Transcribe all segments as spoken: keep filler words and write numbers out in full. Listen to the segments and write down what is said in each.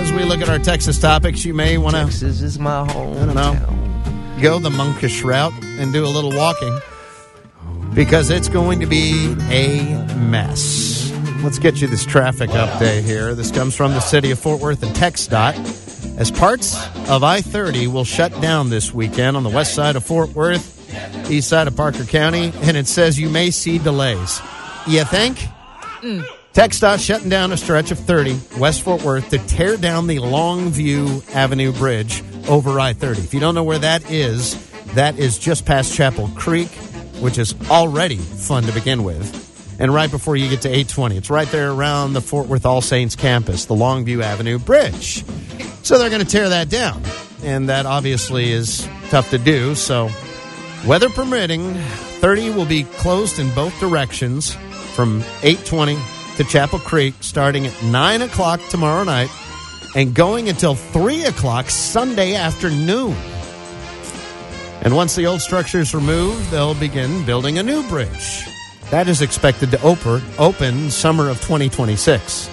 as we look at our Texas topics, you may want to, Texas is my home. I don't know, go the monkish route and do a little walking because it's going to be a mess. Let's get you this traffic update here. This comes from the city of Fort Worth and TxDOT. As parts of I thirty will shut down this weekend on the west side of Fort Worth, east side of Parker County, and it says you may see delays. You think? Mm. TxDOT shutting down a stretch of thirty West Fort Worth to tear down the Longview Avenue Bridge over I thirty. If you don't know where that is, that is just past Chapel Creek, which is already fun to begin with. And right before you get to eight twenty, it's right there around the Fort Worth All Saints campus, the Longview Avenue Bridge. So they're going to tear that down. And that obviously is tough to do. So weather permitting, thirty will be closed in both directions from eight twenty to Chapel Creek starting at nine o'clock tomorrow night and going until three o'clock Sunday afternoon. And once the old structure is removed, they'll begin building a new bridge. That is expected to open, open summer of twenty twenty-six.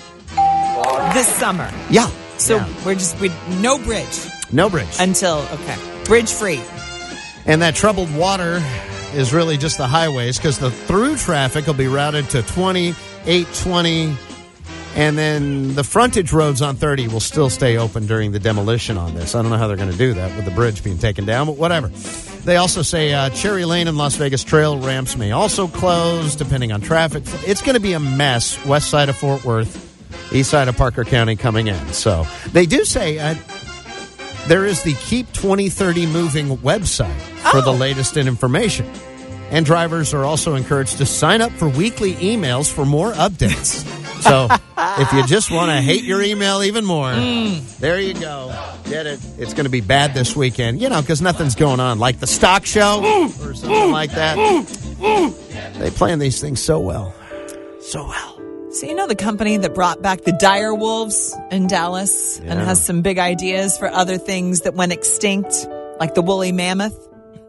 This summer. Yeah. So yeah. we're just, we no bridge. No bridge. Until, okay, bridge free. And that troubled water is really just the highways because the through traffic will be routed to twenty, eight twenty, and then the frontage roads on thirty will still stay open during the demolition on this. I don't know how they're going to do that with the bridge being taken down, but whatever. They also say uh, Cherry Lane and Las Vegas Trail ramps may also close depending on traffic. It's going to be a mess west side of Fort Worth, east side of Parker County coming in. So they do say uh, there is the Keep twenty thirty Moving website for oh. the latest in information. And drivers are also encouraged to sign up for weekly emails for more updates. So if you just want to hate your email even more, mm. there you go. Get it. It's going to be bad this weekend, you know, because nothing's going on, like the stock show or something like that. They plan these things so well. So well. So you know the company that brought back the dire wolves in Dallas yeah. and has some big ideas for other things that went extinct, like the woolly mammoth?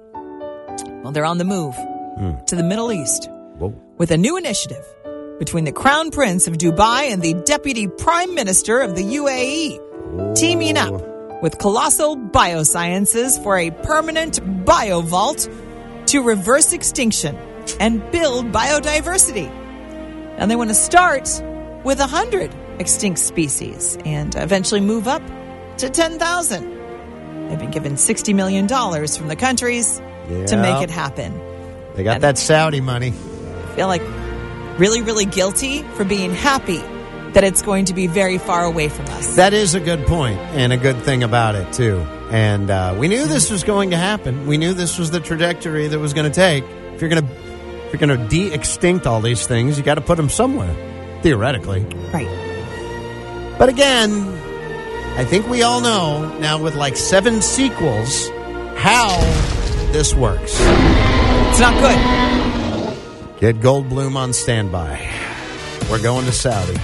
Well, they're on the move mm. to the Middle East Whoa. with a new initiative between the Crown Prince of Dubai and the Deputy Prime Minister of the U A E, Whoa. teaming up with Colossal Biosciences for a permanent bio-vault to reverse extinction and build biodiversity. And they want to start with one hundred extinct species and eventually move up to ten thousand. They've been given sixty million dollars from the countries yeah. to make it happen. They got and that Saudi money. I feel like really, really guilty for being happy that it's going to be very far away from us. That is a good point and a good thing about it, too. And uh, we knew this was going to happen. We knew this was the trajectory that was going to take. If you're going to if you're going to de-extinct all these things, you got to put them somewhere, theoretically. Right. But again, I think we all know now with like seven sequels how this works. It's not good. Get Goldblum on standby. We're going to Saudi.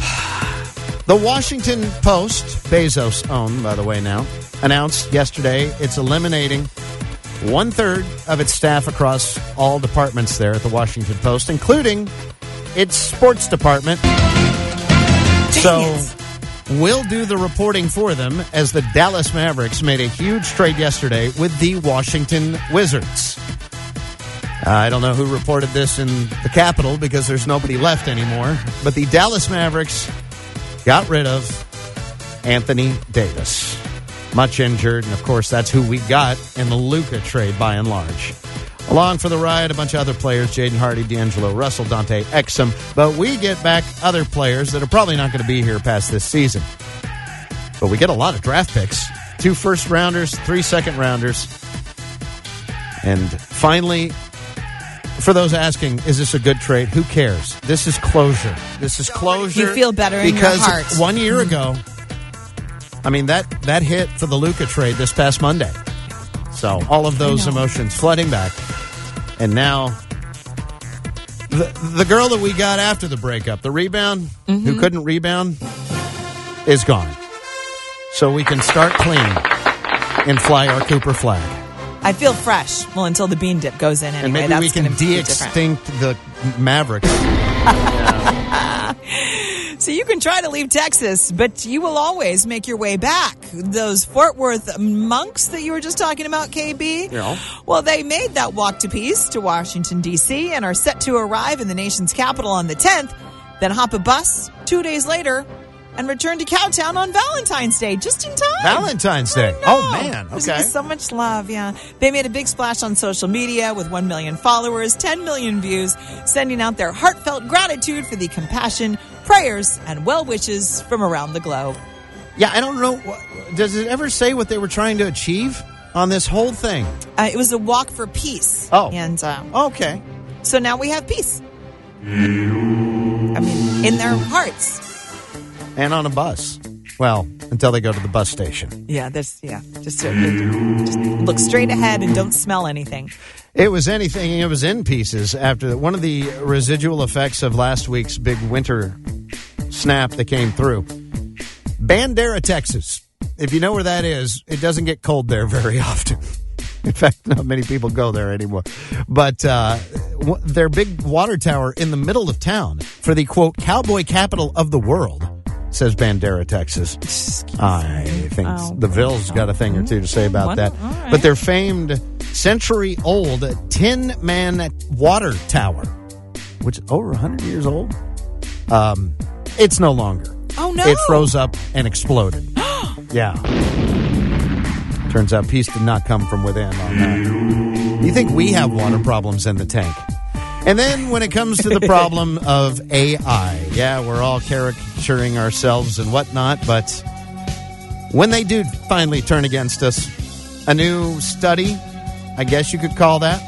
The Washington Post, Bezos owned, by the way, now, announced yesterday it's eliminating one-third of its staff across all departments there at the Washington Post, including its sports department. Dang so it. We'll do the reporting for them as the Dallas Mavericks made a huge trade yesterday with the Washington Wizards. Uh, I don't know who reported this in the Capitol because there's nobody left anymore. But the Dallas Mavericks got rid of Anthony Davis. Much injured, and of course that's who we got in the Luka trade by and large. Along for the ride, a bunch of other players, Jaden Hardy, D'Angelo Russell, Dante Exum. But we get back other players that are probably not going to be here past this season. But we get a lot of draft picks. Two first-rounders, three second-rounders. And finally, for those asking, is this a good trade? Who cares? This is closure. This is closure. You feel better in your heart. Because one year ago, I mean, that, that hit for the Luka trade this past Monday. So all of those emotions flooding back. And now, the, the girl that we got after the breakup, the rebound, mm-hmm. who couldn't rebound, is gone. So we can start clean and fly our Cooper flag. I feel fresh. Well, until the bean dip goes in anyway. And maybe That's we can de-extinct the Mavericks. yeah. So you can try to leave Texas, but you will always make your way back. Those Fort Worth monks that you were just talking about, K B, Yeah. well, they made that walk to peace to Washington, D C, and are set to arrive in the nation's capital on the tenth, then hop a bus two days later and return to Cowtown on Valentine's Day, just in time. Valentine's Day. I know. Oh, man. There's Okay. so much love, yeah. They made a big splash on social media with one million followers, ten million views, sending out their heartfelt gratitude for the compassion, prayers, and well wishes from around the globe. Yeah, I don't know. Does it ever say what they were trying to achieve on this whole thing? Uh, it was a walk for peace. Oh. And uh, Okay. so now we have peace. I mean, in their hearts. And on a bus. Well, until they go to the bus station. Yeah, that's, yeah. Just, uh, just look straight ahead and don't smell anything. It was anything. It was in pieces after one of the residual effects of last week's big winter snap that came through. Bandera, Texas. If you know where that is, it doesn't get cold there very often. In fact, not many people go there anymore. But uh, w- their big water tower in the middle of town for the, quote, cowboy capital of the world, says Bandera, Texas. Excuse I me. think Oh. the Ville's got a thing or two to say about What? that. All right. But their famed century-old tin-man water tower, which is over one hundred years old, um, it's no longer. Oh, no. It froze up and exploded. Yeah. Turns out peace did not come from within on that. You think we have water problems in the tank? And then when it comes to the problem of A I, yeah, we're all caricaturing ourselves and whatnot, but when they do finally turn against us, a new study, I guess you could call that.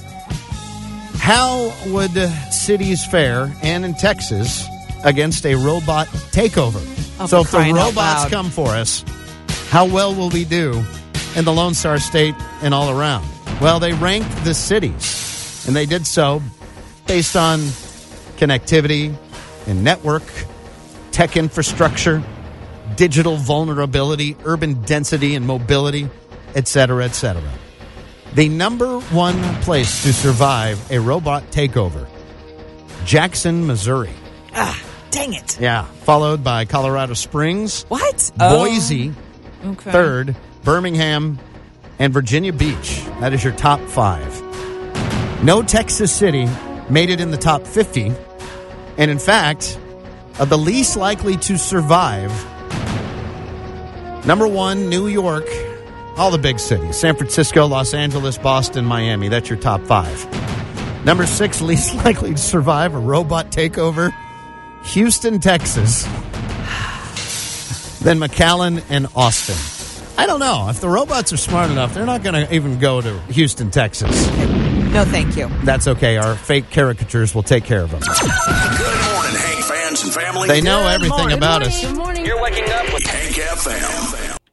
How would cities fare, and in Texas, against a robot takeover? Oh, so for if the crying out robots loud. come for us, how well will we do in the Lone Star State and all around? Well, they ranked the cities, and they did so based on connectivity and network, tech infrastructure, digital vulnerability, urban density and mobility, et cetera, et cetera. The number one place to survive a robot takeover, Jackson, Missouri. Ah, dang it. Yeah, followed by Colorado Springs, What? Boise, Oh, okay. third, Birmingham, and Virginia Beach. That is your top five. No Texas city made it in the top fifty. And in fact, of the least likely to survive, number one, New York, all the big cities, San Francisco, Los Angeles, Boston, Miami. That's your top five. Number six, least likely to survive a robot takeover, Houston, Texas. Then McAllen and Austin. I don't know. If the robots are smart enough, they're not going to even go to Houston, Texas. No, thank you. That's okay. Our fake caricatures will take care of them. Good morning, Hank fans and family. They know Good everything morning. about us. Good morning. You're waking up with Hank F M.